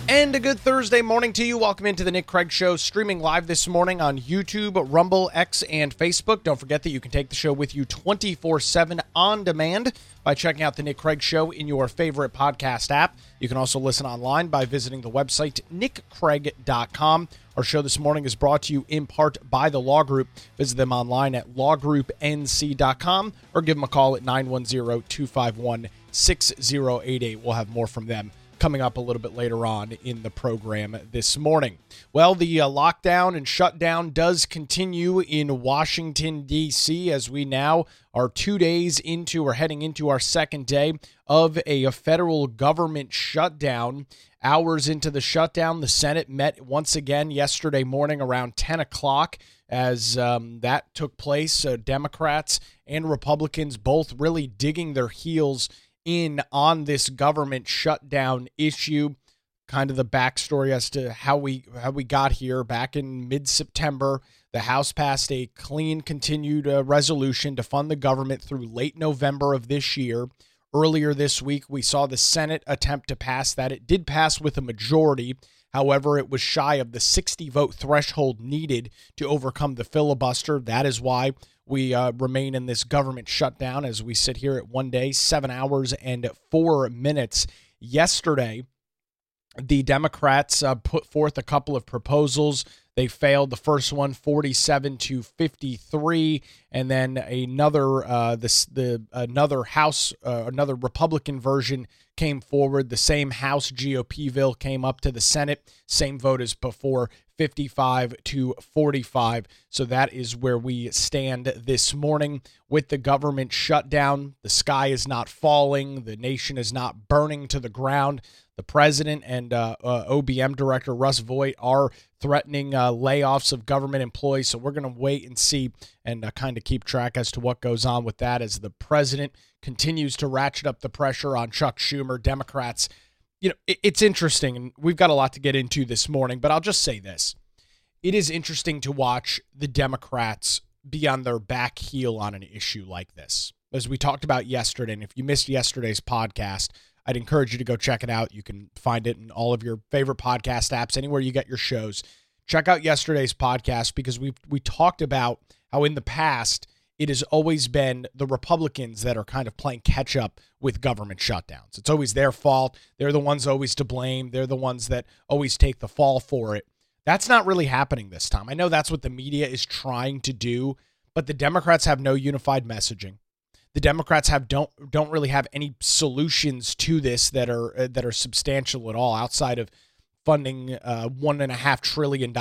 And a good Thursday morning to you. Welcome into the Nick Craig Show, streaming live this morning on YouTube, Rumble, X, and Facebook. Don't forget that you can take the show with you 24/7 on demand by checking out the Nick Craig Show in your favorite podcast app. You can also listen online by visiting the website nickcraig.com. Our show this morning is brought to you in part by the Law Group. Visit them online at lawgroupnc.com or give them a call at 910-251-6088. We'll have more from them coming up a little bit later on in the program this morning. Well, the lockdown and shutdown does continue in Washington, D.C., as we now are 2 days into or heading into our second day of a federal government shutdown. Hours into the shutdown, the Senate met once again yesterday morning around 10 o'clock as that took place. Democrats and Republicans both really digging their heels in on this government shutdown issue. Kind of the backstory as to how we got here. Back in mid-September, the House passed a clean continued resolution to fund the government through late November of this year. Earlier this week, we saw the Senate attempt to pass that. It did pass with a majority. However, it was shy of the 60-vote threshold needed to overcome the filibuster. That is why we remain in this government shutdown as we sit here at 1 day, 7 hours, and 4 minutes. Yesterday, the Democrats put forth a couple of proposals. They failed. The first one, 47-53, and then another another Republican version came forward. The same House GOP bill came up to the Senate. Same vote as before, 55-45. So that is where we stand this morning with the government shutdown. The sky is not falling. The nation is not burning to the ground. The president and OBM director Russ Vought are threatening layoffs of government employees. So we're going to wait and see and kind of keep track as to what goes on with that as the president continues to ratchet up the pressure on Chuck Schumer. Democrats, it's interesting, and we've got a lot to get into this morning, but I'll just say this. It is interesting to watch the Democrats be on their back heel on an issue like this. As we talked about yesterday, and if you missed yesterday's podcast, I'd encourage you to go check it out. You can find it in all of your favorite podcast apps, anywhere you get your shows. Check out yesterday's podcast because we talked about how in the past it has always been the Republicans that are kind of playing catch up with government shutdowns. It's always their fault. They're the ones always to blame. They're the ones that always take the fall for it. That's not really happening this time. I know that's what the media is trying to do, but the Democrats have no unified messaging. The Democrats don't really have any solutions to this that are substantial at all, outside of funding $1.5 trillion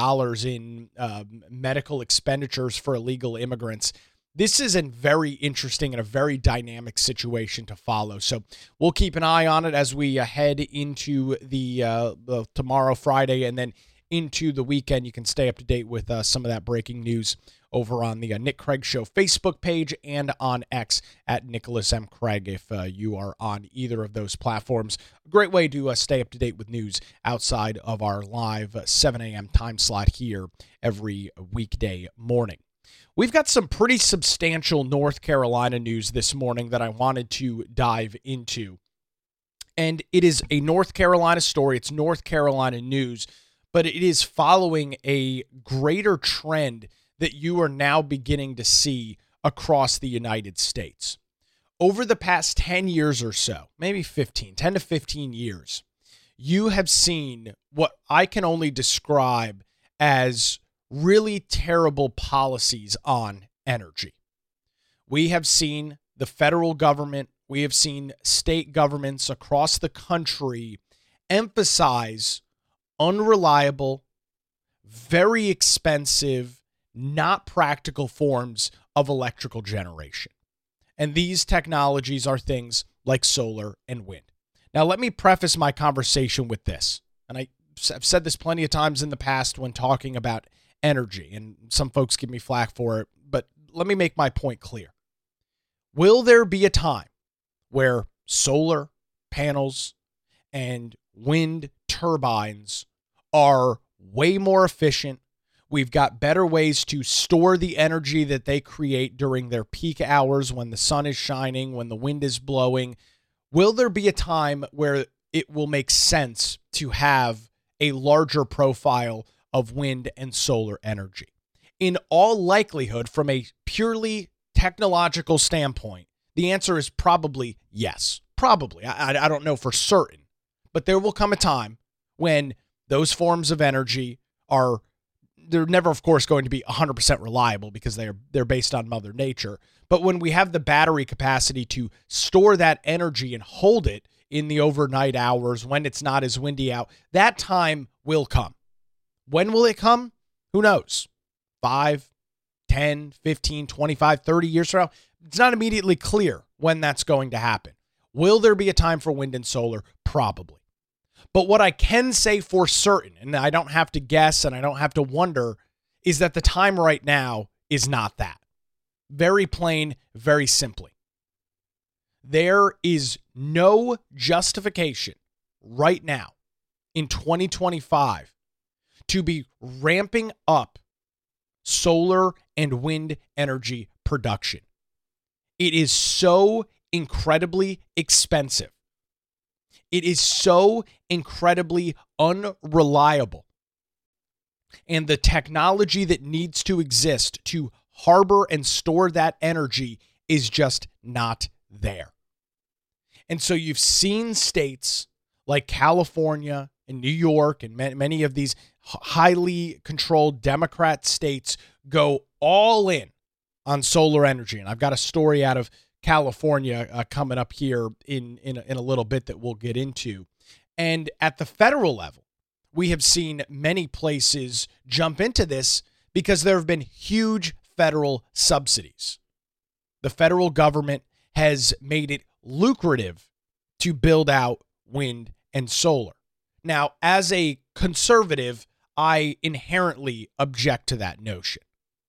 in medical expenditures for illegal immigrants. This is a very interesting and a very dynamic situation to follow. So we'll keep an eye on it as we head into the tomorrow, Friday, and then into the weekend. You can stay up to date with some of that breaking news over on the Nick Craig Show Facebook page and on X at Nicholas M. Craig if you are on either of those platforms. A great way to stay up to date with news outside of our live 7 a.m. time slot here every weekday morning. We've got some pretty substantial North Carolina news this morning that I wanted to dive into. And it is a North Carolina story. It's North Carolina news, but it is following a greater trend that you are now beginning to see across the United States. Over the past 10 years or so, maybe 10 to 15 years, you have seen what I can only describe as really terrible policies on energy. We have seen the federal government, we have seen state governments across the country emphasize unreliable, very expensive, not practical forms of electrical generation. And these technologies are things like solar and wind. Now, let me preface my conversation with this. And I've said this plenty of times in the past when talking about energy, and some folks give me flack for it, but let me make my point clear. Will there be a time where solar panels and wind turbines are way more efficient? We've got better ways to store the energy that they create during their peak hours when the sun is shining, when the wind is blowing. Will there be a time where it will make sense to have a larger profile of wind and solar energy? In all likelihood, from a purely technological standpoint, the answer is probably yes. Probably. I don't know for certain. But there will come a time when those forms of energy they're never, of course, going to be 100% reliable because they're based on Mother Nature. But when we have the battery capacity to store that energy and hold it in the overnight hours when it's not as windy out, that time will come. When will it come? Who knows? 5, 10, 15, 25, 30 years from now? It's not immediately clear when that's going to happen. Will there be a time for wind and solar? Probably. But what I can say for certain, and I don't have to guess and I don't have to wonder, is that the time right now is not that. Very plain, very simply. There is no justification right now in 2025 to be ramping up solar and wind energy production. It is so incredibly expensive. It is so incredibly unreliable. And the technology that needs to exist to harbor and store that energy is just not there. And so you've seen states like California and New York and many of these highly controlled Democrat states go all in on solar energy. And I've got a story out of California coming up here in a little bit that we'll get into. And at the federal level, we have seen many places jump into this because there have been huge federal subsidies. The federal government has made it lucrative to build out wind and solar. Now, as a conservative, I inherently object to that notion.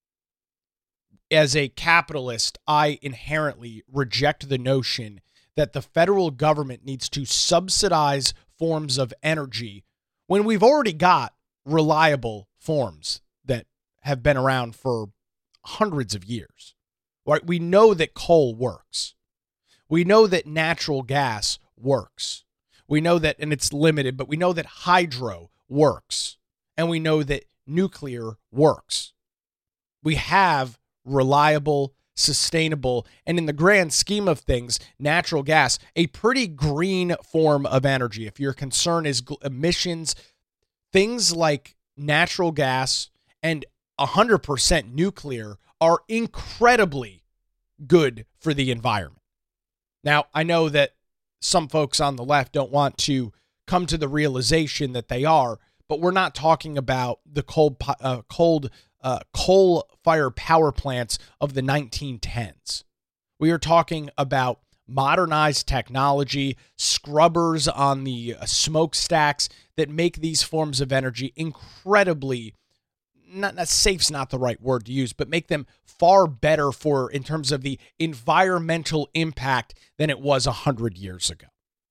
As a capitalist, I inherently reject the notion that the federal government needs to subsidize forms of energy when we've already got reliable forms that have been around for hundreds of years. Right? We know that coal works. We know that natural gas works. We know that, and it's limited, but we know that hydro works. And we know that nuclear works. We have reliable, sustainable, and in the grand scheme of things, natural gas, a pretty green form of energy. If your concern is emissions, things like natural gas and 100% nuclear are incredibly good for the environment. Now, I know that some folks on the left don't want to come to the realization that they are, but we're not talking about the coal-fired power plants of the 1910s. We are talking about modernized technology, scrubbers on the smokestacks that make these forms of energy incredibly, not safe's not the right word to use, but make them far better in terms of the environmental impact than it was 100 years ago.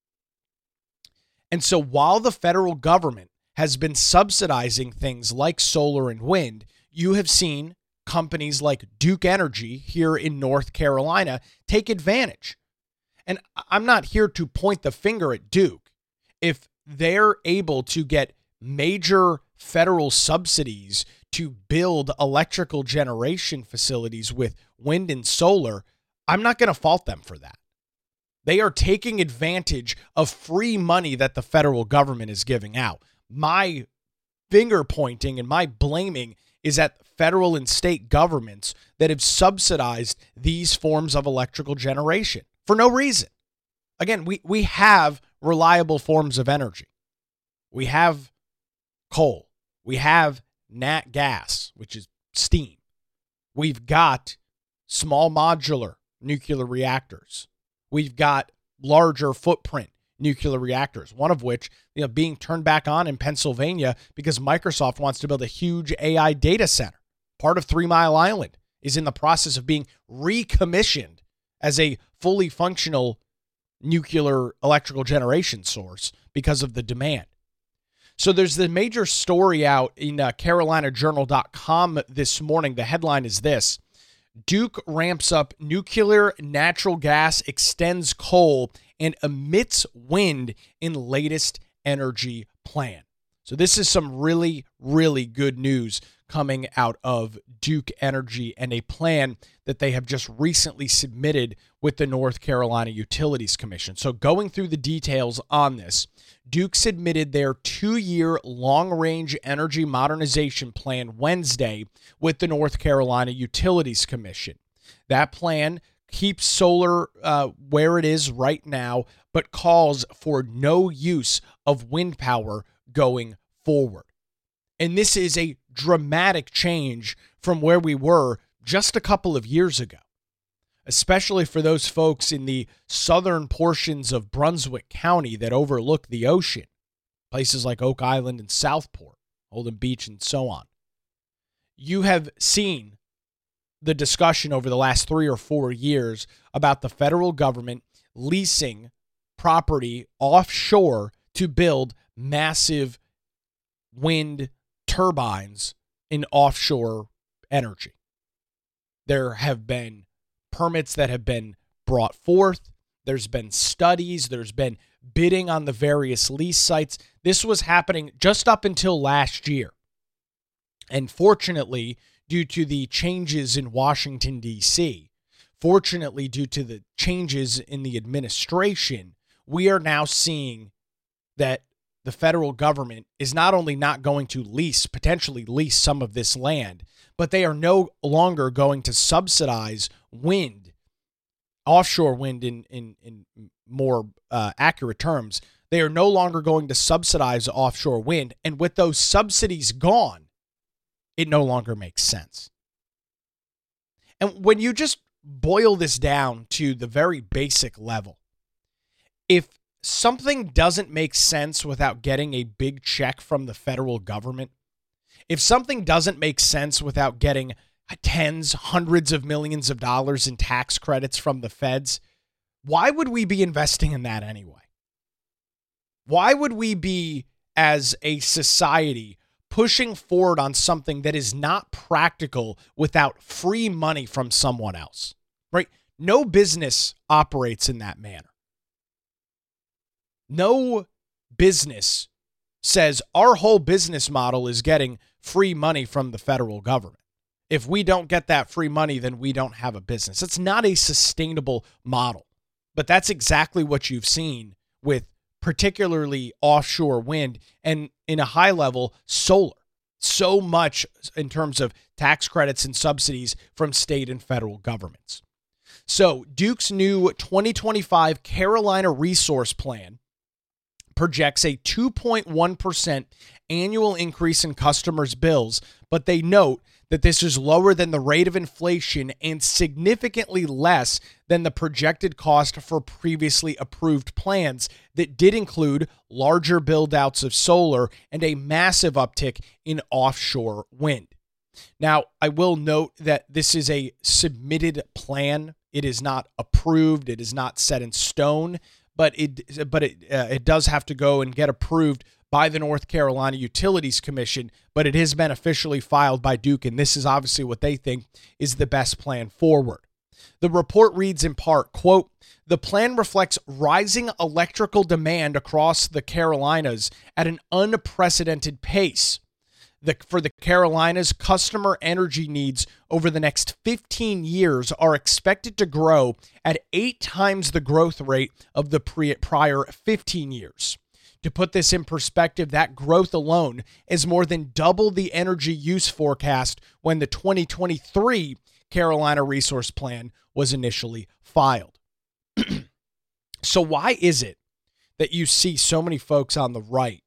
And so while the federal government has been subsidizing things like solar and wind, you have seen companies like Duke Energy here in North Carolina take advantage. And I'm not here to point the finger at Duke. If they're able to get major federal subsidies to build electrical generation facilities with wind and solar, I'm not going to fault them for that. They are taking advantage of free money that the federal government is giving out. My finger pointing and my blaming is at federal and state governments that have subsidized these forms of electrical generation for no reason. Again, we have reliable forms of energy. We have coal. We have nat gas, which is steam. We've got small modular nuclear reactors. We've got larger footprint nuclear reactors, one of which, being turned back on in Pennsylvania because Microsoft wants to build a huge AI data center. Part of 3 Mile Island is in the process of being recommissioned as a fully functional nuclear electrical generation source because of the demand. So there's the major story out in CarolinaJournal.com this morning. The headline is this: Duke ramps up nuclear, natural gas, extends coal, and emits wind in latest energy plan. So this is some really, really good news coming out of Duke Energy and a plan that they have just recently submitted with the North Carolina Utilities Commission. So going through the details on this, Duke submitted their 2-year long-range energy modernization plan Wednesday with the North Carolina Utilities Commission. That plan keeps solar where it is right now, but calls for no use of wind power going forward. And this is a dramatic change from where we were just a couple of years ago, especially for those folks in the southern portions of Brunswick County that overlook the ocean, places like Oak Island and Southport, Holden Beach, and so on. You have seen the discussion over the last 3 or 4 years about the federal government leasing property offshore to build massive wind turbines in offshore energy. There have been permits that have been brought forth. There's been studies. There's been bidding on the various lease sites. This was happening just up until last year. And fortunately, due to the changes in Washington, D.C., fortunately, due to the changes in the administration, we are now seeing that the federal government is not only not going to potentially lease some of this land, but they are no longer going to subsidize wind, offshore wind in more accurate terms. They are no longer going to subsidize offshore wind. And with those subsidies gone, it no longer makes sense. And when you just boil this down to the very basic level, if something doesn't make sense without getting a big check from the federal government, if something doesn't make sense without getting tens, hundreds of millions of dollars in tax credits from the feds, why would we be investing in that anyway? Why would we be, as a society, pushing forward on something that is not practical without free money from someone else, right? No business operates in that manner. No business says our whole business model is getting free money from the federal government. If we don't get that free money, then we don't have a business. It's not a sustainable model. But that's exactly what you've seen with particularly offshore wind and, in a high level, solar. So much in terms of tax credits and subsidies from state and federal governments. So Duke's new 2025 Carolina Resource Plan projects a 2.1% annual increase in customers' bills, but they note that this is lower than the rate of inflation and significantly less than the projected cost for previously approved plans that did include larger build-outs of solar and a massive uptick in offshore wind. Now, I will note that this is a submitted plan. It is not approved. It is not set in stone, but it does have to go and get approved by the North Carolina Utilities Commission, but it has been officially filed by Duke, and this is obviously what they think is the best plan forward. The report reads in part, quote, "The plan reflects rising electrical demand across the Carolinas at an unprecedented pace. For the Carolinas, customer energy needs over the next 15 years are expected to grow at 8 times the growth rate of the prior 15 years. To put this in perspective, that growth alone is more than double the energy use forecast when the 2023 Carolina Resource Plan was initially filed." So why is it that you see so many folks on the right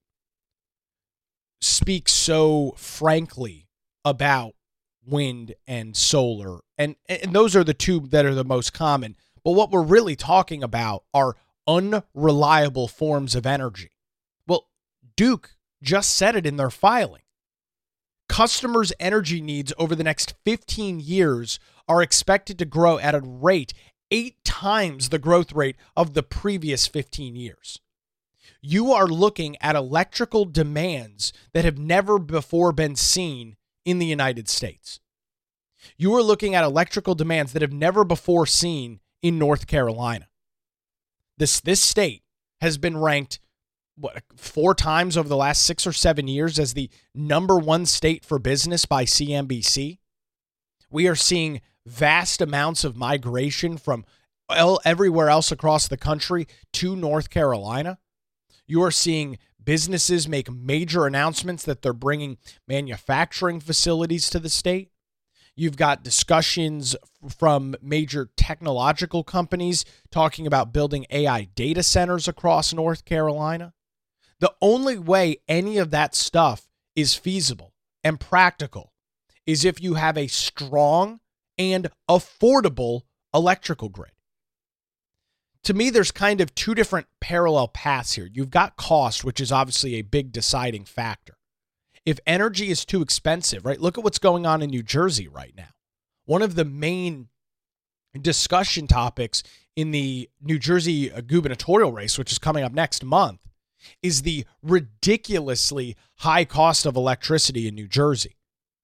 speak so frankly about wind and solar? And those are the two that are the most common. But what we're really talking about are unreliable forms of energy. Well, Duke just said it in their filing. Customers' energy needs over the next 15 years are expected to grow at a rate 8 times the growth rate of the previous 15 years. You are looking at electrical demands that have never before been seen in the United States. You are looking at electrical demands that have never before seen in North Carolina. This state has been ranked 4 times over the last 6 or 7 years as the number 1 state for business by CNBC. We are seeing vast amounts of migration from everywhere else across the country to North Carolina. You are seeing businesses make major announcements that they're bringing manufacturing facilities to the state. You've got discussions from major technological companies talking about building AI data centers across North Carolina. The only way any of that stuff is feasible and practical is if you have a strong and affordable electrical grid. To me, there's kind of 2 different parallel paths here. You've got cost, which is obviously a big deciding factor. If energy is too expensive, right? Look at what's going on in New Jersey right now. One of the main discussion topics in the New Jersey gubernatorial race, which is coming up next month, is the ridiculously high cost of electricity in New Jersey.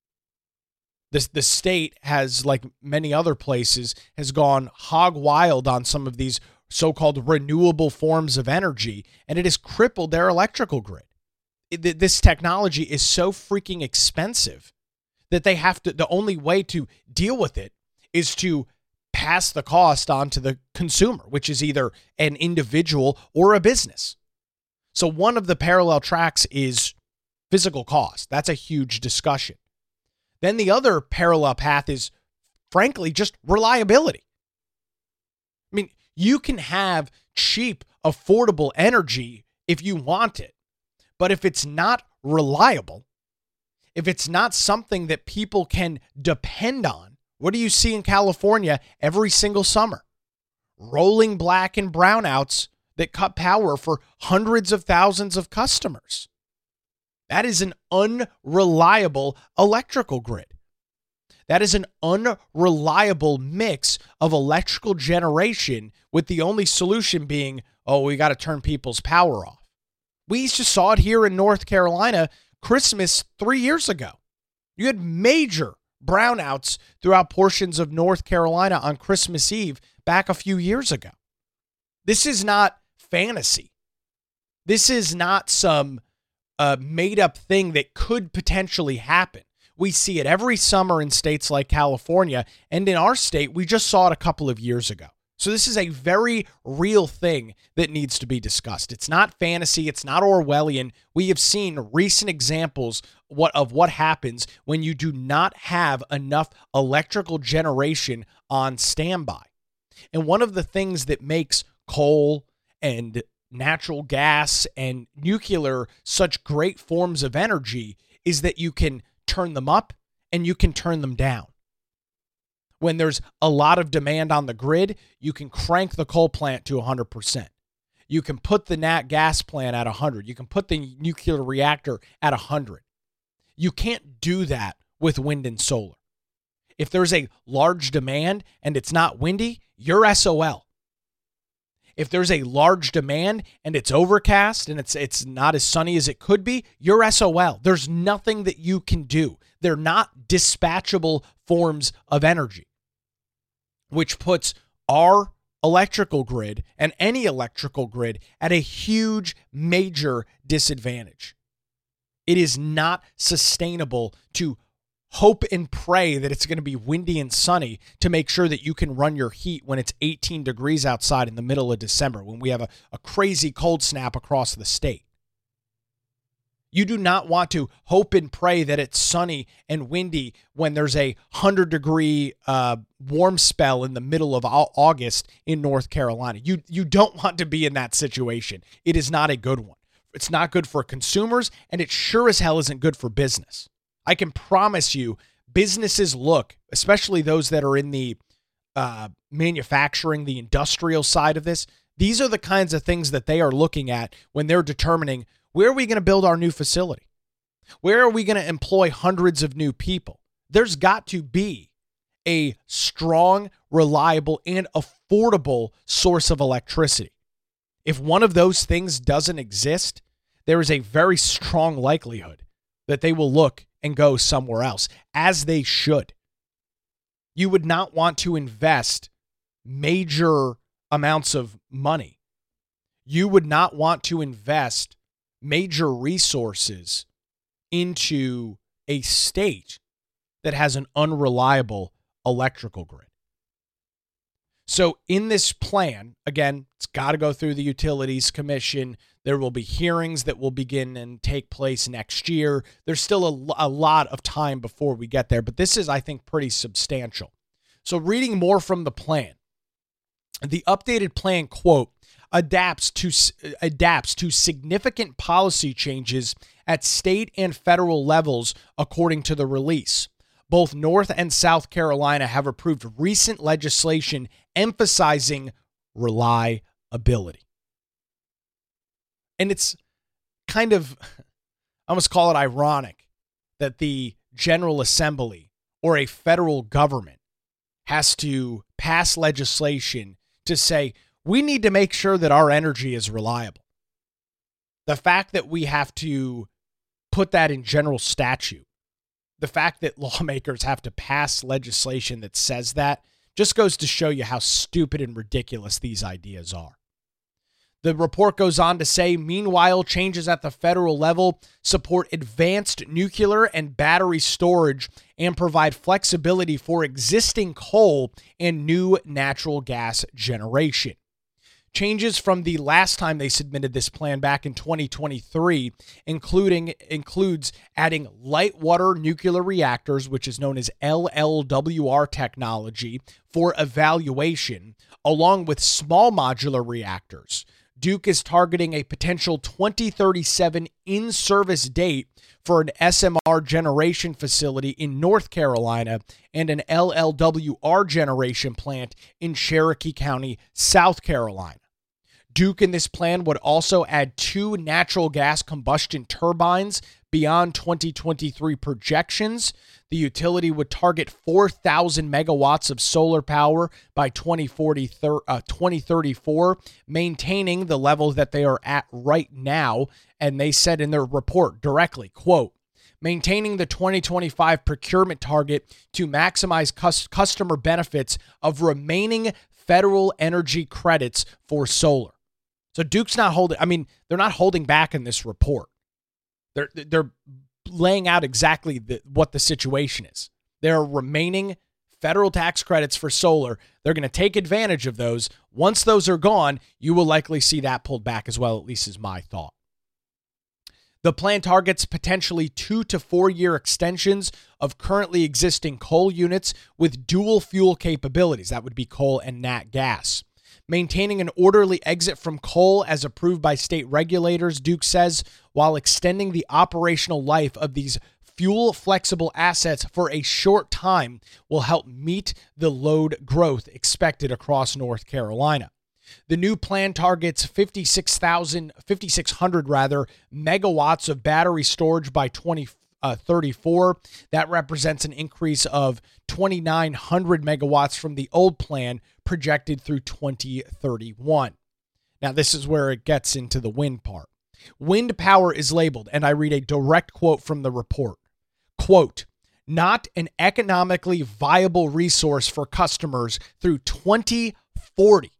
The state has, like many other places, has gone hog wild on some of these so-called renewable forms of energy, and it has crippled their electrical grid. This technology is so freaking expensive that they have to, the only way to deal with it is to pass the cost on to the consumer, which is either an individual or a business. So one of the parallel tracks is physical cost. That's a huge discussion. Then the other parallel path is, frankly, just reliability. I mean, you can have cheap, affordable energy if you want it. But if it's not reliable, if it's not something that people can depend on, what do you see in California every single summer? Rolling black and brownouts that cut power for hundreds of thousands of customers. That is an unreliable electrical grid. That is an unreliable mix of electrical generation, with the only solution being, oh, we got to turn people's power off. We just saw it here in North Carolina Christmas 3 years ago. You had major brownouts throughout portions of North Carolina on Christmas Eve back a few years ago. This is not fantasy. This is not some made-up thing that could potentially happen. We see it every summer in states like California, and in our state, we just saw it a couple of years ago. So this is a very real thing that needs to be discussed. It's not fantasy. It's not Orwellian. We have seen recent examples of what happens when you do not have enough electrical generation on standby. And one of the things that makes coal and natural gas and nuclear such great forms of energy is that you can turn them up and you can turn them down. When there's a lot of demand on the grid, you can crank the coal plant to 100%. You can put the nat gas plant at 100. You can put the nuclear reactor at 100. You can't do that with wind and solar. If there's a large demand and it's not windy, you're SOL. If there's a large demand and it's overcast and it's not as sunny as it could be, you're SOL. There's nothing that you can do. They're not dispatchable forms of energy, which puts our electrical grid and any electrical grid at a huge, major disadvantage. It is not sustainable to hope and pray that it's going to be windy and sunny to make sure that you can run your heat when it's 18 degrees outside in the middle of December, when we have a crazy cold snap across the state. You do not want to hope and pray that it's sunny and windy when there's a 100-degree warm spell in the middle of August in North Carolina. You don't want to be in that situation. It is not a good one. It's not good for consumers, and it sure as hell isn't good for business. I can promise you, businesses look, especially those that are in the manufacturing, the industrial side of this, these are the kinds of things that they are looking at when they're determining, where are we going to build our new facility? Where are we going to employ hundreds of new people? There's got to be a strong, reliable, and affordable source of electricity. If one of those things doesn't exist, there is a very strong likelihood that they will look and go somewhere else, as they should. You would not want to invest major amounts of money. You would not want to invest major resources into a state that has an unreliable electrical grid. So in this plan, again, it's got to go through the Utilities Commission. There will be hearings that will begin and take place next year. There's still a lot of time before we get there, but this is, I think, pretty substantial. So reading more from the plan, the updated plan, quote, adapts to significant policy changes at state and federal levels, according to the release. Both North and South Carolina have approved recent legislation emphasizing reliability. And it's kind of, I almost call it ironic that the General Assembly or a federal government has to pass legislation to say, we need to make sure that our energy is reliable. The fact that we have to put that in general statute, the fact that lawmakers have to pass legislation that says that, just goes to show you how stupid and ridiculous these ideas are. The report goes on to say, meanwhile, changes at the federal level support advanced nuclear and battery storage and provide flexibility for existing coal and new natural gas generation. Changes from the last time they submitted this plan back in 2023 includes adding light water nuclear reactors, which is known as LLWR technology, for evaluation, along with small modular reactors. Duke is targeting a potential 2037 in-service date for an SMR generation facility in North Carolina and an LLWR generation plant in Cherokee County, South Carolina. Duke in this plan would also add 2 natural gas combustion turbines beyond 2023 projections. The utility would target 4,000 megawatts of solar power by 2034, maintaining the level that they are at right now. And they said in their report directly, quote, maintaining the 2025 procurement target to maximize customer benefits of remaining federal energy credits for solar. So Duke's not they're not holding back in this report. They're laying out exactly what the situation is. There are remaining federal tax credits for solar. They're going to take advantage of those. Once those are gone, you will likely see that pulled back as well, at least is my thought. The plan targets potentially 2 to 4 year extensions of currently existing coal units with dual fuel capabilities. That would be coal and nat gas. Maintaining an orderly exit from coal as approved by state regulators, Duke says, while extending the operational life of these fuel-flexible assets for a short time will help meet the load growth expected across North Carolina. The new plan targets 5,600 megawatts of battery storage by 2034. That represents an increase of 2,900 megawatts from the old plan projected through 2031. Now, this is where it gets into the wind part. Wind power is labeled, and I read a direct quote from the report. Quote, not an economically viable resource for customers through 2040.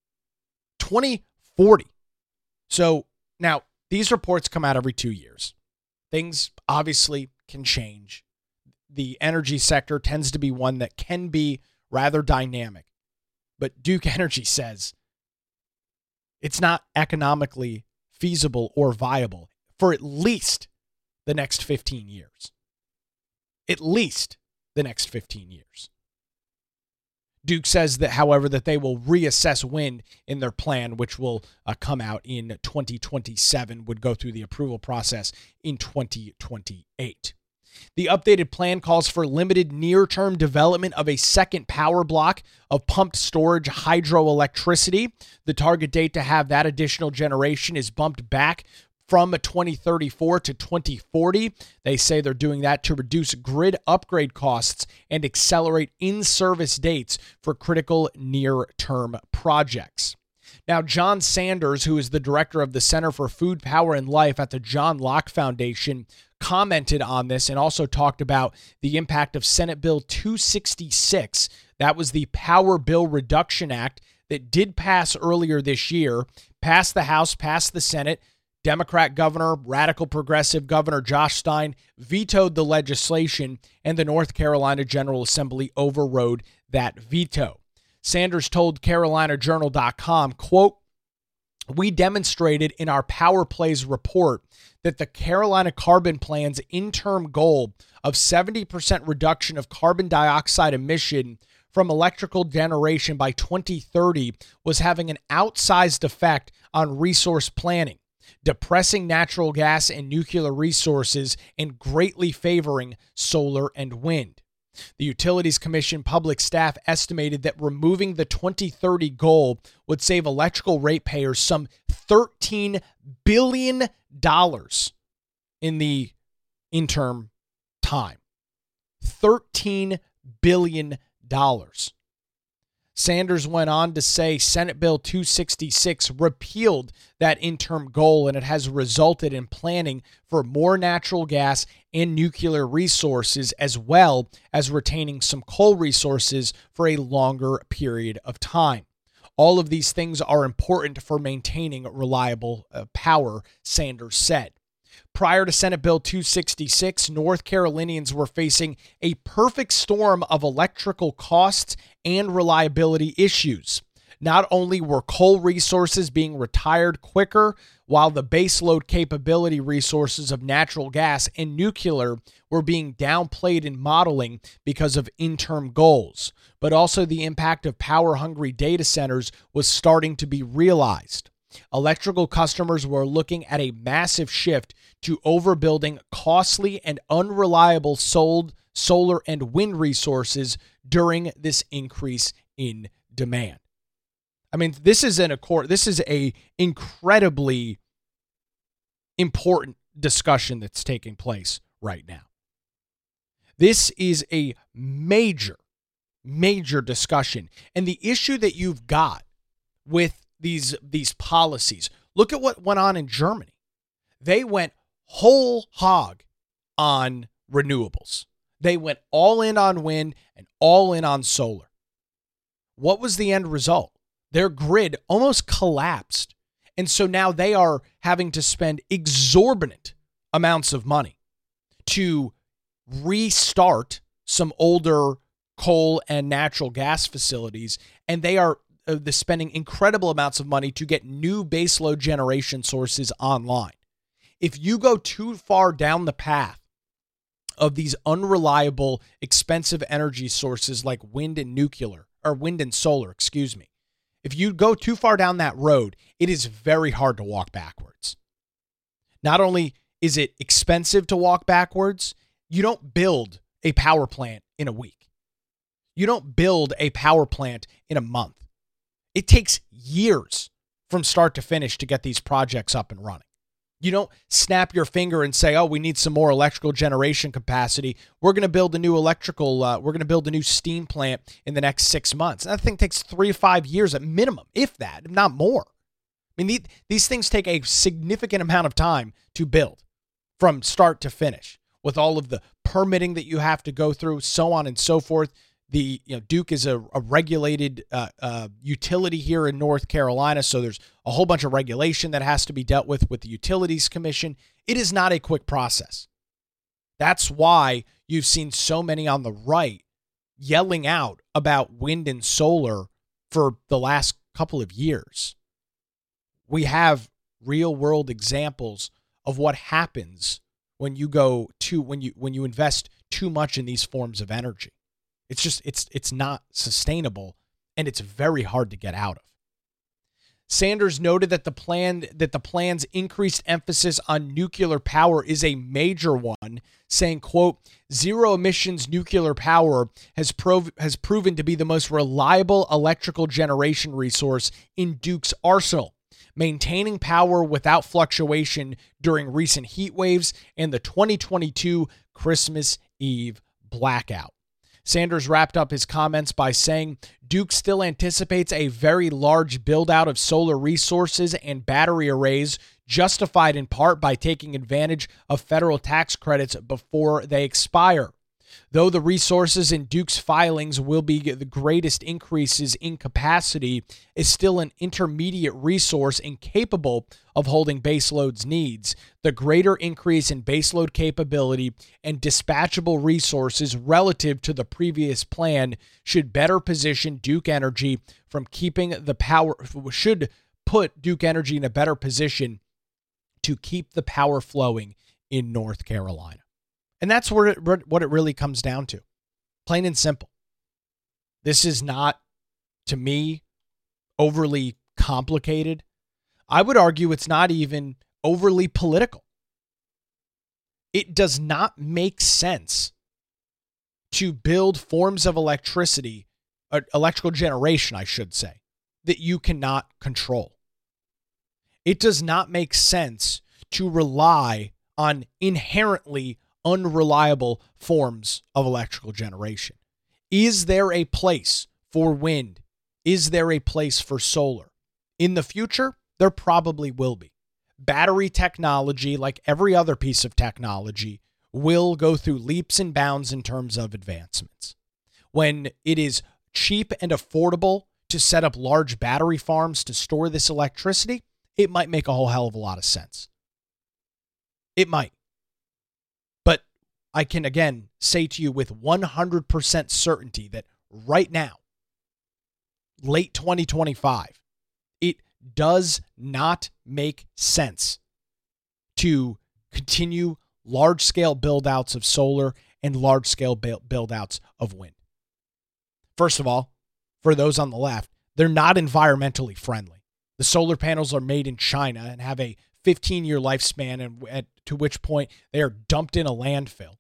2040. So now these reports come out every 2 years. Things obviously can change. The energy sector tends to be one that can be rather dynamic. But Duke Energy says it's not economically feasible or viable for at least the next 15 years. At least the next 15 years. Duke says that, however, that they will reassess wind in their plan, which will come out in 2027, would go through the approval process in 2028. The updated plan calls for limited near-term development of a second power block of pumped storage hydroelectricity. The target date to have that additional generation is bumped back from 2034 to 2040. They say they're doing that to reduce grid upgrade costs and accelerate in-service dates for critical near-term projects. Now, John Sanders, who is the director of the Center for Food, Power, and Life at the John Locke Foundation, commented on this and also talked about the impact of Senate Bill 266. That was the Power Bill Reduction Act that did pass earlier this year, passed the House, passed the Senate, Democrat governor, radical progressive Governor Josh Stein vetoed the legislation, and the North Carolina General Assembly overrode that veto. Sanders told CarolinaJournal.com, quote, "We demonstrated in our Power Plays report that the Carolina Carbon Plan's interim goal of 70% reduction of carbon dioxide emission from electrical generation by 2030 was having an outsized effect on resource planning, depressing natural gas and nuclear resources and greatly favoring solar and wind." The Utilities Commission public staff estimated that removing the 2030 goal would save electrical ratepayers some $13 billion in the interim time. $13 billion. Sanders went on to say Senate Bill 266 repealed that interim goal, and it has resulted in planning for more natural gas and nuclear resources, as well as retaining some coal resources for a longer period of time. All of these things are important for maintaining reliable power, Sanders said. Prior to Senate Bill 266, North Carolinians were facing a perfect storm of electrical costs and reliability issues. Not only were coal resources being retired quicker, while the baseload capability resources of natural gas and nuclear were being downplayed in modeling because of interim goals, but also the impact of power-hungry data centers was starting to be realized. Electrical customers were looking at a massive shift to overbuilding costly and unreliable solar and wind resources during this increase in demand. I mean, this is a incredibly important discussion that's taking place right now. This is a major discussion. And the issue that you've got with these policies, look at what went on in Germany. They went whole hog on renewables. They went all in on wind and all in on solar. What was the end result? Their grid almost collapsed. And so now they are having to spend exorbitant amounts of money to restart some older coal and natural gas facilities. And they are spending incredible amounts of money to get new baseload generation sources online. If you go too far down the path of these unreliable, expensive energy sources like wind and solar, if you go too far down that road, it is very hard to walk backwards. Not only is it expensive to walk backwards, you don't build a power plant in a week. You don't build a power plant in a month. It takes years from start to finish to get these projects up and running. You don't snap your finger and say, "Oh, we need some more electrical generation capacity. We're going to build a new steam plant in the next 6 months." That thing takes 3 to 5 years at minimum, if that, if not more. I mean, these things take a significant amount of time to build from start to finish, with all of the permitting that you have to go through, so on and so forth. Duke is a regulated utility here in North Carolina, so there's a whole bunch of regulation that has to be dealt with the Utilities Commission. It is not a quick process. That's why you've seen so many on the right yelling out about wind and solar for the last couple of years. We have real world examples of what happens when you invest too much in these forms of energy. It's not sustainable, and it's very hard to get out of. Sanders noted that the plan's increased emphasis on nuclear power is a major one, saying, quote, "Zero emissions nuclear power has proven to be the most reliable electrical generation resource in Duke's arsenal, maintaining power without fluctuation during recent heat waves and the 2022 Christmas Eve blackout." Sanders wrapped up his comments by saying Duke still anticipates a very large build-out of solar resources and battery arrays, justified in part by taking advantage of federal tax credits before they expire. Though the resources in Duke's filings will be the greatest increases in capacity, is still an intermediate resource incapable of holding baseload's needs. The greater increase in baseload capability and dispatchable resources relative to the previous plan should better position Duke Energy from keeping the power, should put Duke Energy in a better position to keep the power flowing in North Carolina. And that's what it really comes down to. Plain and simple. This is not, to me, overly complicated. I would argue it's not even overly political. It does not make sense to build forms of electricity, electrical generation, I should say, that you cannot control. It does not make sense to rely on inherently unreliable forms of electrical generation. Is there a place for wind? Is there a place for solar? In the future, there probably will be. Battery technology, like every other piece of technology, will go through leaps and bounds in terms of advancements. When it is cheap and affordable to set up large battery farms to store this electricity, it might make a whole hell of a lot of sense. It might. But I can, again, say to you with 100% certainty that right now, late 2025, it does not make sense to continue large-scale build-outs of solar and large-scale build-outs of wind. First of all, for those on the left, they're not environmentally friendly. The solar panels are made in China and have a 15-year lifespan, and to which point they are dumped in a landfill.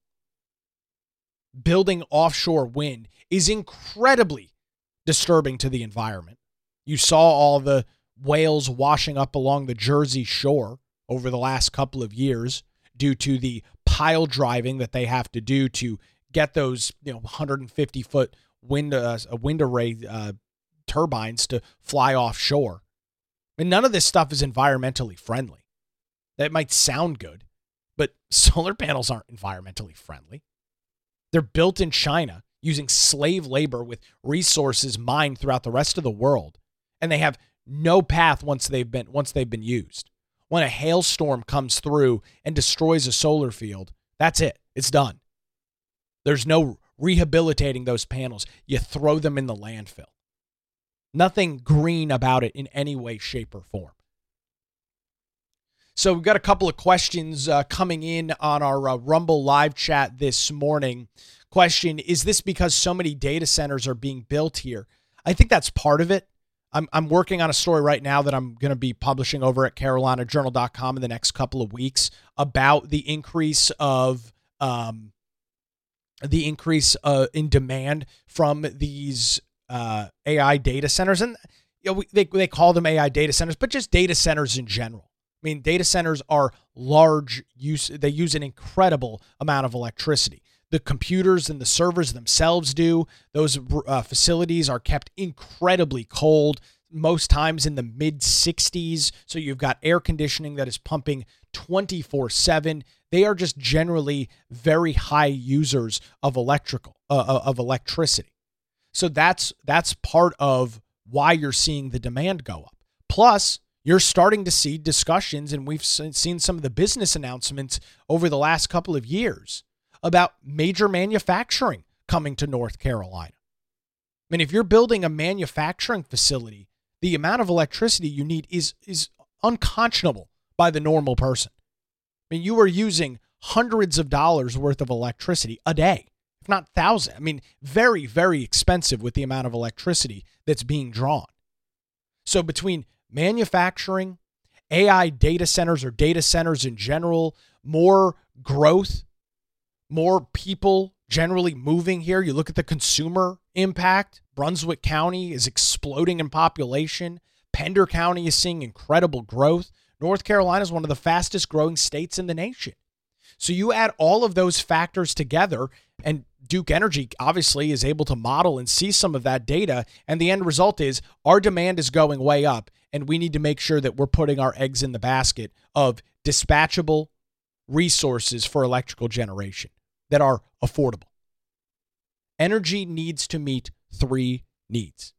Building offshore wind is incredibly disturbing to the environment. You saw all the whales washing up along the Jersey Shore over the last couple of years due to the pile driving that they have to do to get those 150-foot wind array turbines to fly offshore. And none of this stuff is environmentally friendly. That might sound good, but solar panels aren't environmentally friendly. They're built in China using slave labor with resources mined throughout the rest of the world, and they have no path once they've been used. When a hailstorm comes through and destroys a solar field, that's it. It's done. There's no rehabilitating those panels. You throw them in the landfill. Nothing green about it in any way, shape, or form. So we've got a couple of questions coming in on our Rumble live chat this morning. Question, is this because so many data centers are being built here? I think that's part of it. I'm working on a story right now that I'm going to be publishing over at CarolinaJournal.com in the next couple of weeks about the increase in demand from these AI data centers. And they call them AI data centers, but just data centers in general. I mean, data centers are large they use an incredible amount of electricity. The computers and the servers themselves do. Those facilities are kept incredibly cold, most times in the mid-60s. So you've got air conditioning that is pumping 24/7. They are just generally very high users of electricity. So that's part of why you're seeing the demand go up. Plus, you're starting to see discussions, and we've seen some of the business announcements over the last couple of years about major manufacturing coming to North Carolina. I mean, if you're building a manufacturing facility, the amount of electricity you need is unconscionable by the normal person. I mean, you are using hundreds of dollars worth of electricity a day, if not thousands. I mean, very, very expensive with the amount of electricity that's being drawn. So between manufacturing, AI data centers or data centers in general, more growth, more people generally moving here. You look at the consumer impact. Brunswick County is exploding in population. Pender County is seeing incredible growth. North Carolina is one of the fastest growing states in the nation. So you add all of those factors together, and Duke Energy obviously is able to model and see some of that data. And the end result is our demand is going way up, and we need to make sure that we're putting our eggs in the basket of dispatchable resources for electrical generation that are affordable. Energy needs to meet three needs.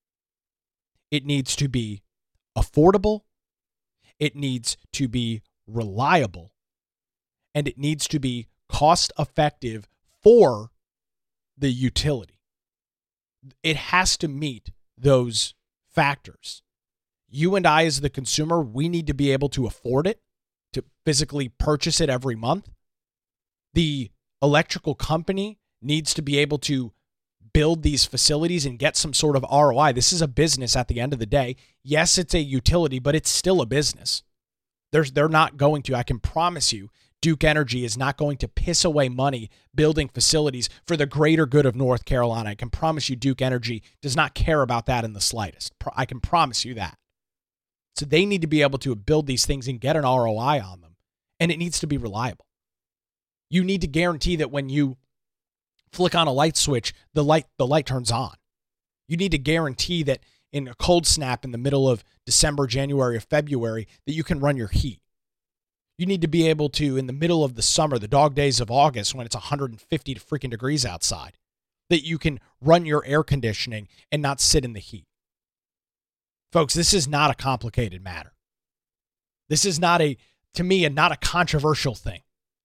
It needs to be affordable, it needs to be reliable, and it needs to be cost effective for the utility. It has to meet those factors. You and I, as the consumer, we need to be able to afford it, to physically purchase it every month. The electrical company needs to be able to build these facilities and get some sort of ROI. This is a business at the end of the day. Yes, it's a utility, but it's still a business. They're not going to, I can promise you, Duke Energy is not going to piss away money building facilities for the greater good of North Carolina. I can promise you Duke Energy does not care about that in the slightest. I can promise you that. So they need to be able to build these things and get an ROI on them. And it needs to be reliable. You need to guarantee that when you flick on a light switch, the light turns on. You need to guarantee that in a cold snap in the middle of December, January, or February, that you can run your heat. You need to be able to, in the middle of the summer, the dog days of August, when it's 150 freaking degrees outside, that you can run your air conditioning and not sit in the heat. Folks, this is not a complicated matter. This is not to me, not a controversial thing.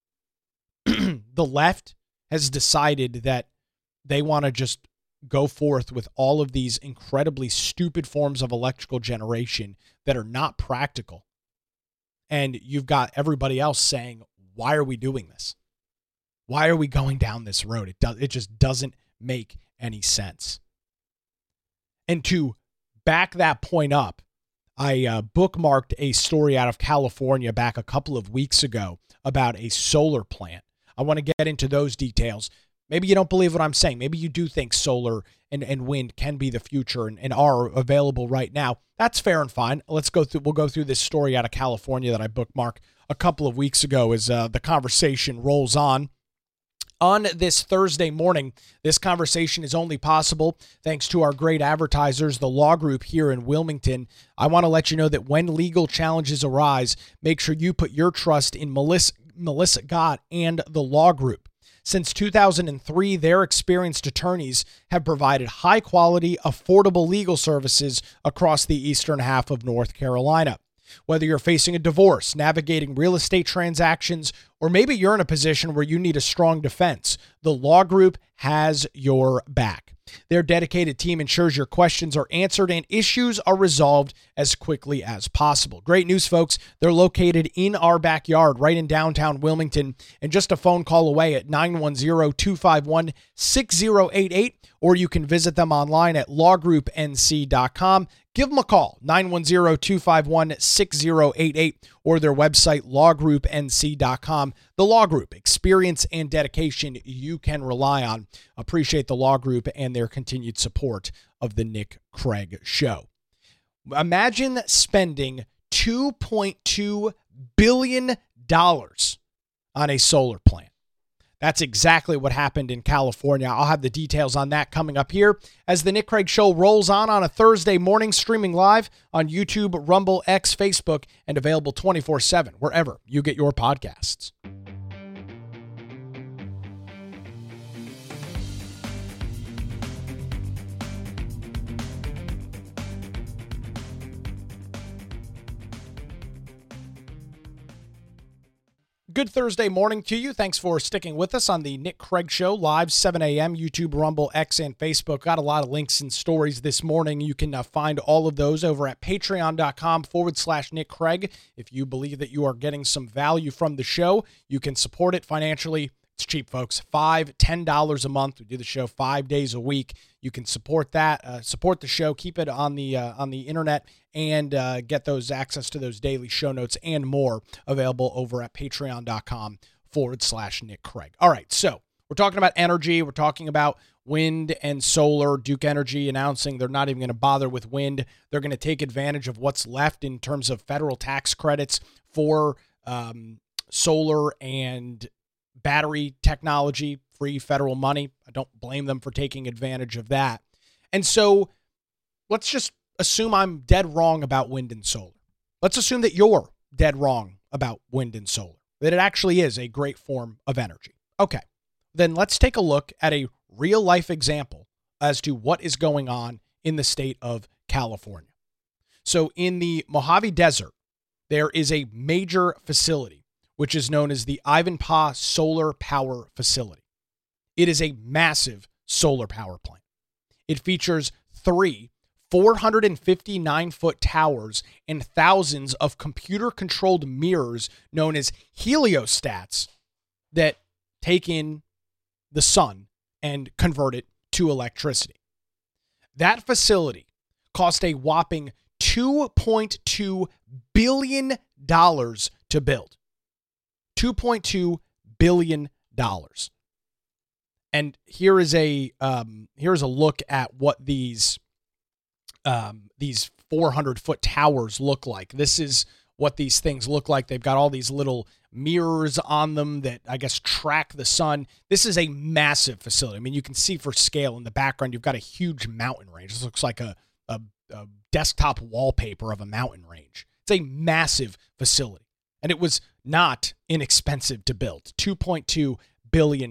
The left has decided that they want to just go forth with all of these incredibly stupid forms of electrical generation that are not practical. And you've got everybody else saying, why are we doing this? Why are we going down this road? It just doesn't make any sense. And to back that point up, I bookmarked a story out of California back a couple of weeks ago about a solar plant. I want to get into those details. Maybe you don't believe what I'm saying. Maybe you do think solar and wind can be the future and are available right now. That's fair and fine. We'll go through this story out of California that I bookmarked a couple of weeks ago as the conversation rolls on. On this Thursday morning, this conversation is only possible thanks to our great advertisers, the Law Group here in Wilmington. I want to let you know that when legal challenges arise, make sure you put your trust in Melissa Gott and the Law Group. Since 2003, their experienced attorneys have provided high-quality, affordable legal services across the eastern half of North Carolina. Whether you're facing a divorce, navigating real estate transactions, or maybe you're in a position where you need a strong defense, the Law Group has your back. Their dedicated team ensures your questions are answered and issues are resolved as quickly as possible. Great news, folks. They're located in our backyard, right in downtown Wilmington, and just a phone call away at 910-251-6088, or you can visit them online at lawgroupnc.com. Give them a call, 910-251-6088, or their website, lawgroupnc.com. The Law Group, experience and dedication you can rely on. Appreciate the Law Group and their continued support of the Nick Craig Show. Imagine spending $2.2 billion on a solar plant. That's exactly what happened in California. I'll have the details on that coming up here as the Nick Craig Show rolls on a Thursday morning, streaming live on YouTube, Rumble, X, Facebook, and available 24/7 wherever you get your podcasts. Good Thursday morning to you. Thanks for sticking with us on the Nick Craig Show, live 7 a.m., YouTube, Rumble, X, and Facebook. Got a lot of links and stories this morning. You can find all of those over at patreon.com/Nick Craig. If you believe that you are getting some value from the show, you can support it financially. It's cheap, folks. $5, $10 a month. We do the show 5 days a week. You can support that, support the show, keep it on the internet, and get those access to those daily show notes and more available over at patreon.com/Nick Craig. All right, so we're talking about energy. We're talking about wind and solar. Duke Energy announcing they're not even going to bother with wind. They're going to take advantage of what's left in terms of federal tax credits for solar and battery technology, free federal money. I don't blame them for taking advantage of that. And so let's just assume I'm dead wrong about wind and solar. Let's assume that you're dead wrong about wind and solar, that it actually is a great form of energy. Okay, then let's take a look at a real life example as to what is going on in the state of California. So in the Mojave Desert, there is a major facility, which is known as the Ivanpah Solar Power Facility. It is a massive solar power plant. It features 3 459-foot towers and thousands of computer-controlled mirrors known as heliostats that take in the sun and convert it to electricity. That facility cost a whopping $2.2 billion to build. $2.2 billion. And here is a look at what these 400-foot towers look like. This is what these things look like. They've got all these little mirrors on them that I guess track the sun. This is a massive facility. I mean, you can see for scale in the background, you've got a huge mountain range. This looks like a desktop wallpaper of a mountain range. It's a massive facility. And it was not inexpensive to build. $2.2 billion.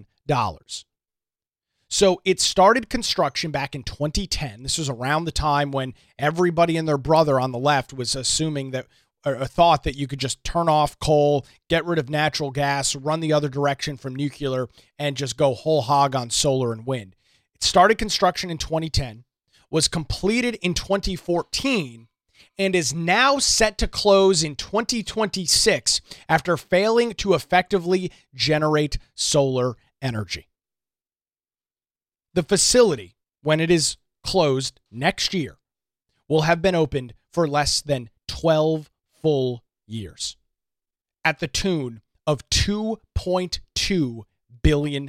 So it started construction back in 2010. This was around the time when everybody and their brother on the left was assuming that, or thought that you could just turn off coal, get rid of natural gas, run the other direction from nuclear, and just go whole hog on solar and wind. It started construction in 2010, was completed in 2014, and is now set to close in 2026 after failing to effectively generate solar energy. The facility, when it is closed next year, will have been opened for less than 12 full years at the tune of $2.2 billion.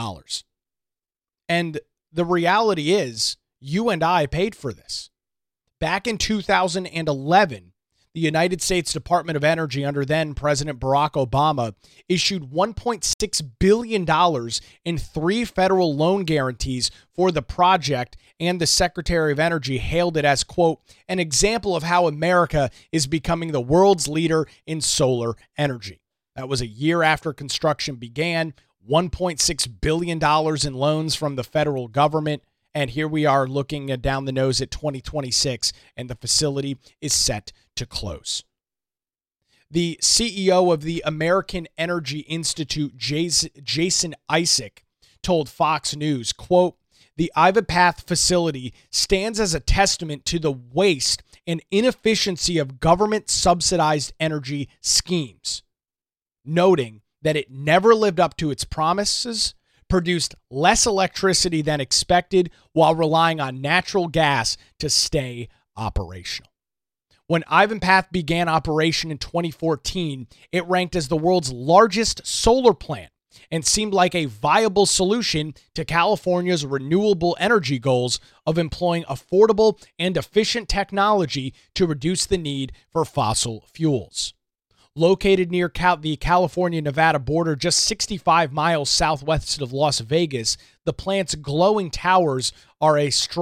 And the reality is, you and I paid for this. Back in 2011, the United States Department of Energy under then President Barack Obama issued $1.6 billion in 3 federal loan guarantees for the project, and the Secretary of Energy hailed it as, quote, an example of how America is becoming the world's leader in solar energy. That was a year after construction began, $1.6 billion in loans from the federal government. And here we are looking down the nose at 2026, and the facility is set to close. The CEO of the American Energy Institute, Jason Isaac, told Fox News, quote, the Ivanpah facility stands as a testament to the waste and inefficiency of government-subsidized energy schemes, noting that it never lived up to its promises, produced less electricity than expected while relying on natural gas to stay operational. When Ivanpah began operation in 2014, it ranked as the world's largest solar plant and seemed like a viable solution to California's renewable energy goals of employing affordable and efficient technology to reduce the need for fossil fuels. Located near the California-Nevada border, just 65 miles southwest of Las Vegas, the plant's glowing towers are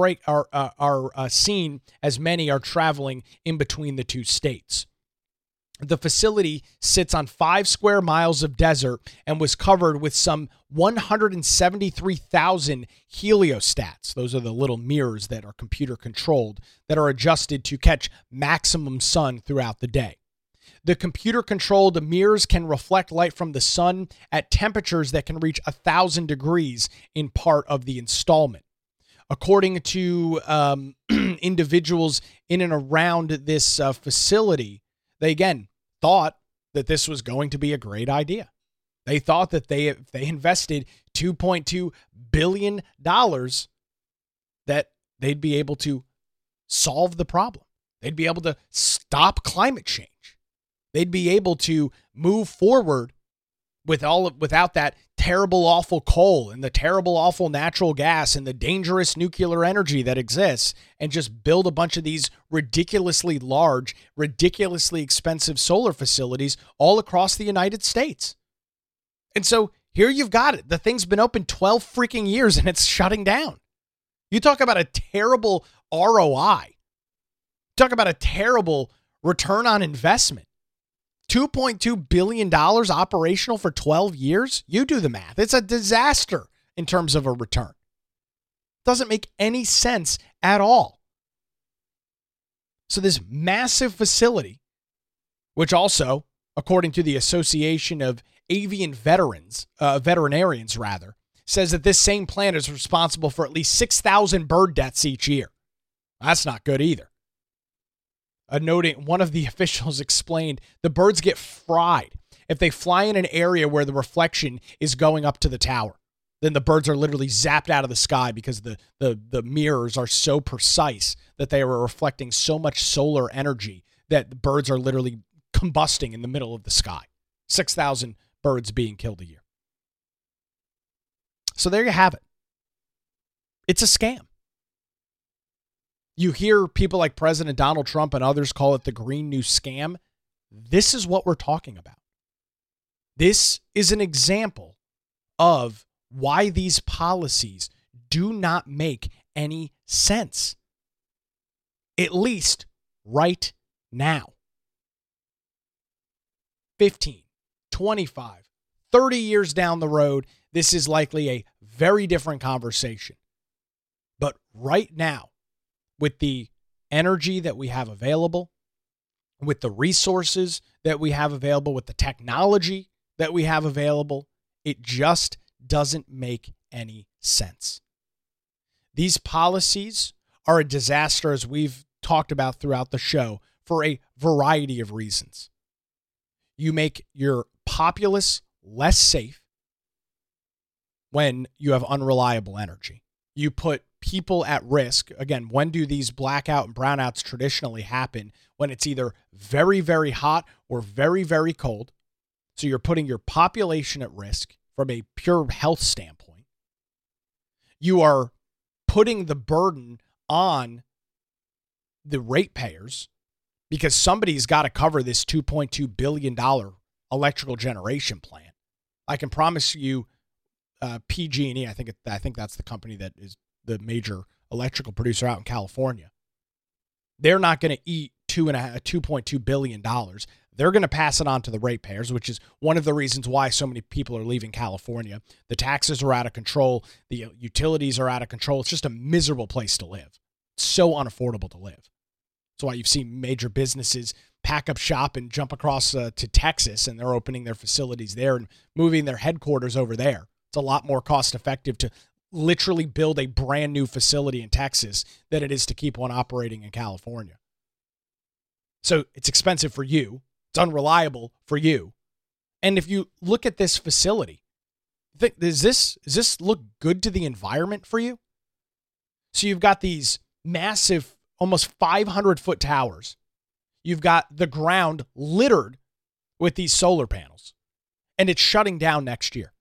seen as many are traveling in between the two states. The facility sits on 5 square miles of desert and was covered with some 173,000 heliostats. Those are the little mirrors that are computer controlled that are adjusted to catch maximum sun throughout the day. The computer-controlled mirrors can reflect light from the sun at temperatures that can reach 1,000 degrees in part of the installment. According to individuals in and around this facility, they again thought that this was going to be a great idea. They thought that they invested $2.2 billion that they'd be able to solve the problem. They'd be able to stop climate change. They'd be able to move forward without that terrible, awful coal and the terrible, awful natural gas and the dangerous nuclear energy that exists, and just build a bunch of these ridiculously large, ridiculously expensive solar facilities all across the United States. And so here you've got it. The thing's been open 12 freaking years and it's shutting down. You talk about a terrible ROI. Talk about a terrible return on investment. $2.2 billion operational for 12 years? You do the math. It's a disaster in terms of a return. Doesn't make any sense at all. So this massive facility, which also, according to the Association of Avian Veterinarians, says that this same plant is responsible for at least 6,000 bird deaths each year. That's not good either. One of the officials explained the birds get fried if they fly in an area where the reflection is going up to the tower. Then the birds are literally zapped out of the sky because the mirrors are so precise that they are reflecting so much solar energy that the birds are literally combusting in the middle of the sky. 6,000 birds being killed a year. So there you have it. It's a scam. You hear people like President Donald Trump and others call it the Green New Scam. This is what we're talking about. This is an example of why these policies do not make any sense. At least right now. 15, 25, 30 years down the road, this is likely a very different conversation. But right now, with the energy that we have available, with the resources that we have available, with the technology that we have available, it just doesn't make any sense. These policies are a disaster, as we've talked about throughout the show, for a variety of reasons. You make your populace less safe when you have unreliable energy. You put people at risk. Again, when do these blackout and brownouts traditionally happen? When it's either very, very hot or very, very cold. So you're putting your population at risk from a pure health standpoint. You are putting the burden on the ratepayers because somebody's got to cover this $2.2 billion electrical generation plant. I can promise you PG&E, I think that's the company that is the major electrical producer out in California. They're not going to eat $2.2 billion. They're going to pass it on to the ratepayers, which is one of the reasons why so many people are leaving California. The taxes are out of control. The utilities are out of control. It's just a miserable place to live. It's so unaffordable to live. That's why you've seen major businesses pack up shop and jump across to Texas, and they're opening their facilities there and moving their headquarters over there. It's a lot more cost effective to literally build a brand new facility in Texas than it is to keep one operating in California. So it's expensive for you. It's unreliable for you. And if you look at this facility, does this look good to the environment for you? So you've got these massive, almost 500-foot towers. You've got the ground littered with these solar panels, and it's shutting down next year.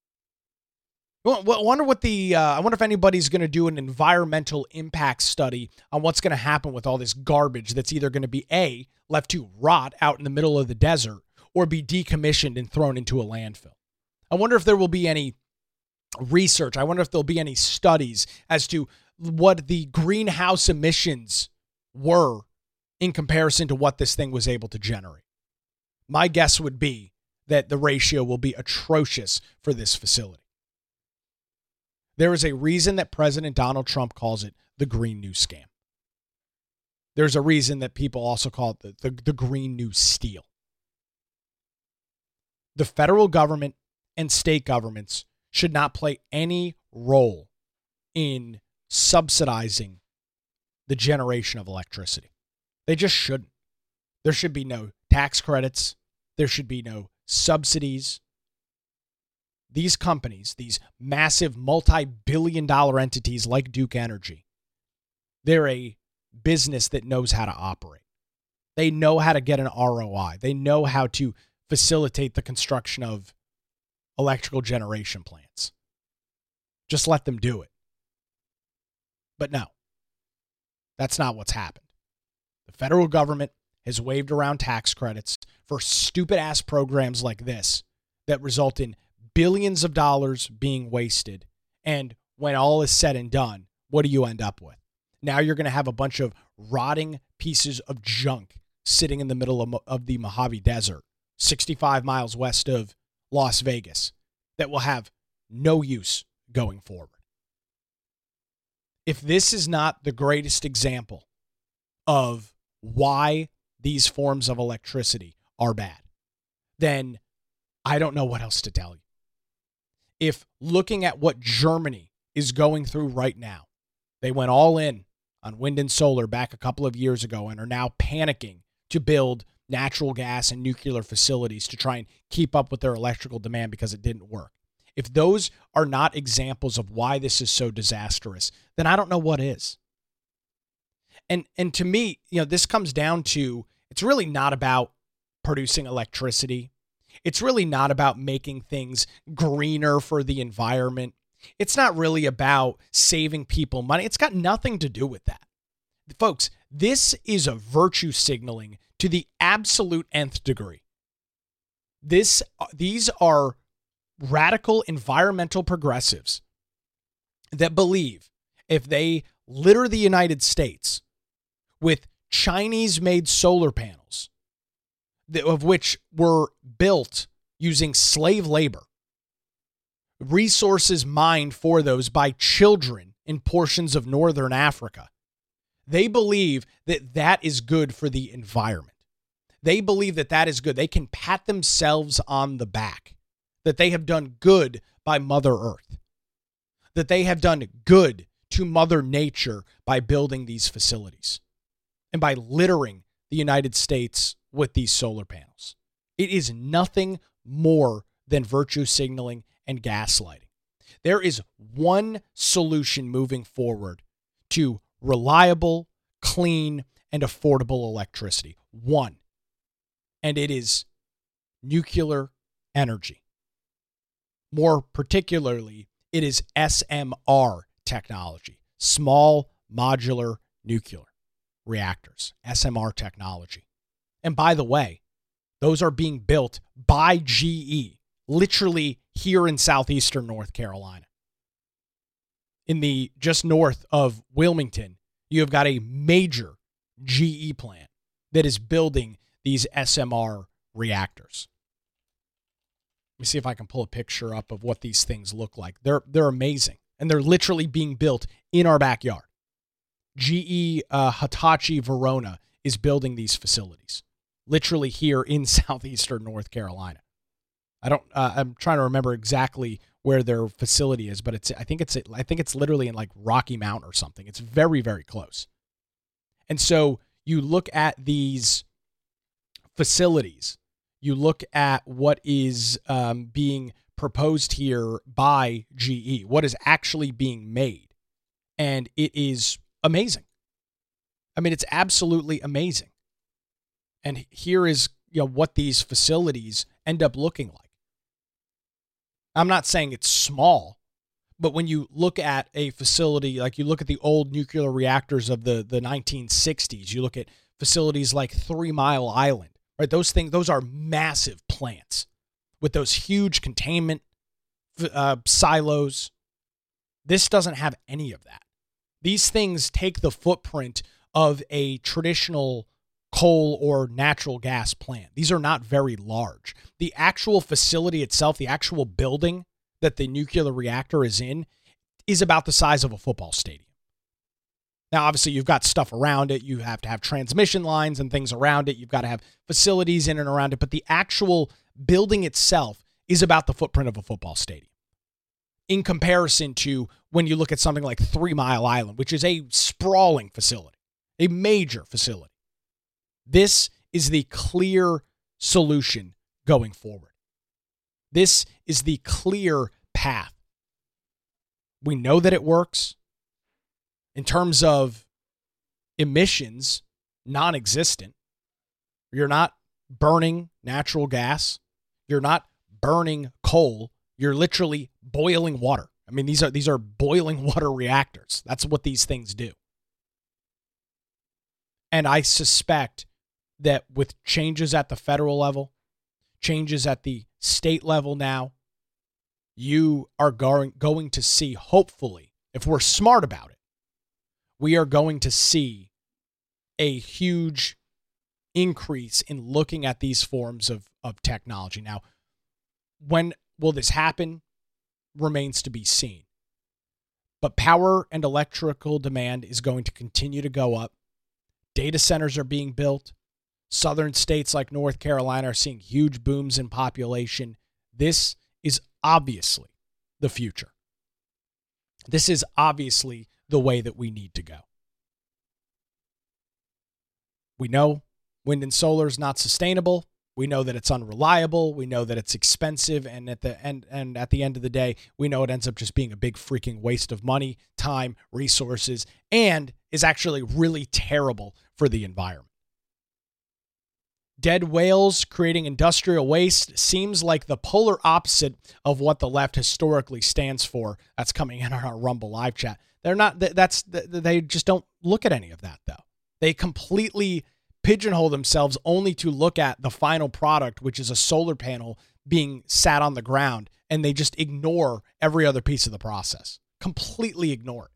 I wonder if anybody's going to do an environmental impact study on what's going to happen with all this garbage that's either going to be A, left to rot out in the middle of the desert, or be decommissioned and thrown into a landfill. I wonder if there will be any research. I wonder if there'll be any studies as to what the greenhouse emissions were in comparison to what this thing was able to generate. My guess would be that the ratio will be atrocious for this facility. There is a reason that President Donald Trump calls it the Green New Scam. There's a reason that people also call it the Green New Steal. The federal government and state governments should not play any role in subsidizing the generation of electricity. They just shouldn't. There should be no tax credits. There should be no subsidies. These companies, these massive multi-billion-dollar entities like Duke Energy, they're a business that knows how to operate. They know how to get an ROI. They know how to facilitate the construction of electrical generation plants. Just let them do it. But no, that's not what's happened. The federal government has waved around tax credits for stupid-ass programs like this that result in billions of dollars being wasted. And when all is said and done, what do you end up with? Now you're going to have a bunch of rotting pieces of junk sitting in the middle of the Mojave Desert, 65 miles west of Las Vegas, that will have no use going forward. if this is not the greatest example of why these forms of electricity are bad, then I don't know what else to tell you. If looking at what Germany is going through right now, they went all in on wind and solar back a couple of years ago and are now panicking to build natural gas and nuclear facilities to try and keep up with their electrical demand because it didn't work. If those are not examples of why this is so disastrous, then I don't know what is. And to me, this comes down to, it's really not about producing electricity. It's really not about making things greener for the environment. It's not really about saving people money. It's got nothing to do with that. Folks, this is a virtue signaling to the absolute nth degree. These are radical environmental progressives that believe if they litter the United States with Chinese-made solar panels, of which were built using slave labor, resources mined for those by children in portions of northern Africa, they believe that that is good for the environment. They believe that that is good. They can pat themselves on the back, that they have done good by Mother Earth, that they have done good to Mother Nature by building these facilities and by littering the United States with these solar panels. It is nothing more than virtue signaling and gaslighting. There is one solution moving forward to reliable, clean, and affordable electricity. One. And it is nuclear energy. More particularly, it is SMR technology, small modular nuclear reactors, SMR technology. And by the way, those are being built by GE, literally here in southeastern North Carolina. In the just north of Wilmington, you have got a major GE plant that is building these SMR reactors. Let me see if I can pull a picture up of what these things look like. They're amazing, and they're literally being built in our backyard. GE Hitachi Verona is building these facilities, literally here in southeastern North Carolina. I'm trying to remember exactly where their facility is, but I think it's literally in like Rocky Mount or something. It's very, very close. And so you look at these facilities, you look at what is being proposed here by GE, what is actually being made, and it is amazing. I mean, it's absolutely amazing. And here is what these facilities end up looking like. I'm not saying it's small, but when you look at a facility, like you look at the old nuclear reactors of the 1960s, you look at facilities like 3 Mile Island, right? Those are massive plants with those huge containment silos. This doesn't have any of that. These things take the footprint of a traditional coal or natural gas plant. These are not very large. The actual facility itself, the actual building that the nuclear reactor is in, is about the size of a football stadium. Now, obviously, you've got stuff around it. You have to have transmission lines and things around it. You've got to have facilities in and around it. But the actual building itself is about the footprint of a football stadium, in comparison to when you look at something like 3 Mile Island, which is a sprawling facility, a major facility. This is the clear solution going forward. This is the clear path. We know that it works. In terms of emissions, non-existent. You're not burning natural gas. You're not burning coal. You're literally boiling water. I mean, these are boiling water reactors. That's what these things do. And I suspect that with changes at the federal level, changes at the state level now, you are going to see, hopefully, if we're smart about it, we are going to see a huge increase in looking at these forms of technology. Now, when will this happen remains to be seen. But power and electrical demand is going to continue to go up. Data centers are being built. Southern states like North Carolina are seeing huge booms in population. This is obviously the future. This is obviously the way that we need to go. We know wind and solar is not sustainable. We know that it's unreliable. We know that it's expensive. And at the end of the day, we know it ends up just being a big freaking waste of money, time, resources, and is actually really terrible for the environment. Dead whales creating industrial waste seems like the polar opposite of what the left historically stands for. That's coming in on our Rumble live chat. They just don't look at any of that, though. They completely pigeonhole themselves only to look at the final product, which is a solar panel being sat on the ground, and they just ignore every other piece of the process. Completely ignore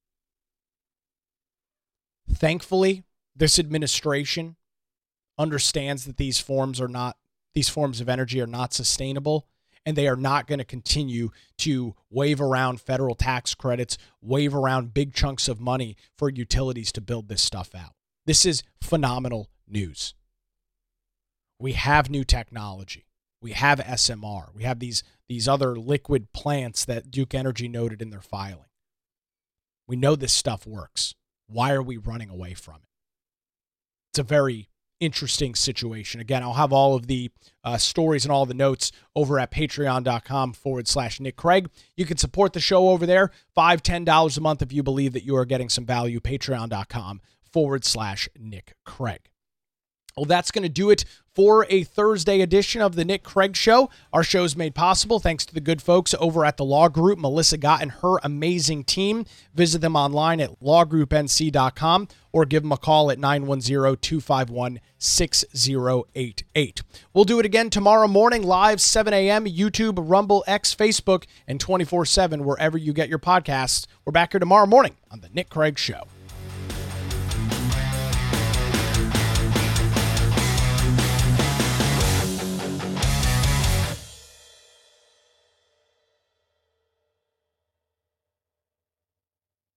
it. Thankfully, this administration understands that these forms of energy are not sustainable, and they are not going to continue to wave around federal tax credits, wave around big chunks of money for utilities to build this stuff out. This is phenomenal news. We have new technology. We have SMR. We have these other liquid plants that Duke Energy noted in their filing. We know this stuff works. Why are we running away from it? It's a very interesting situation. Again, I'll have all of the stories and all the notes over at patreon.com/Nick Craig. You can support the show over there. $5, $10 a month if you believe that you are getting some value. Patreon.com/Nick Craig. Well, that's going to do it for a Thursday edition of the Nick Craig Show. Our show is made possible thanks to the good folks over at the Law Group, Melissa Gott and her amazing team. Visit them online at lawgroupnc.com or give them a call at 910-251-6088. We'll do it again tomorrow morning, live 7 a.m., YouTube, Rumble, X, Facebook, and 24/7, wherever you get your podcasts. We're back here tomorrow morning on the Nick Craig Show.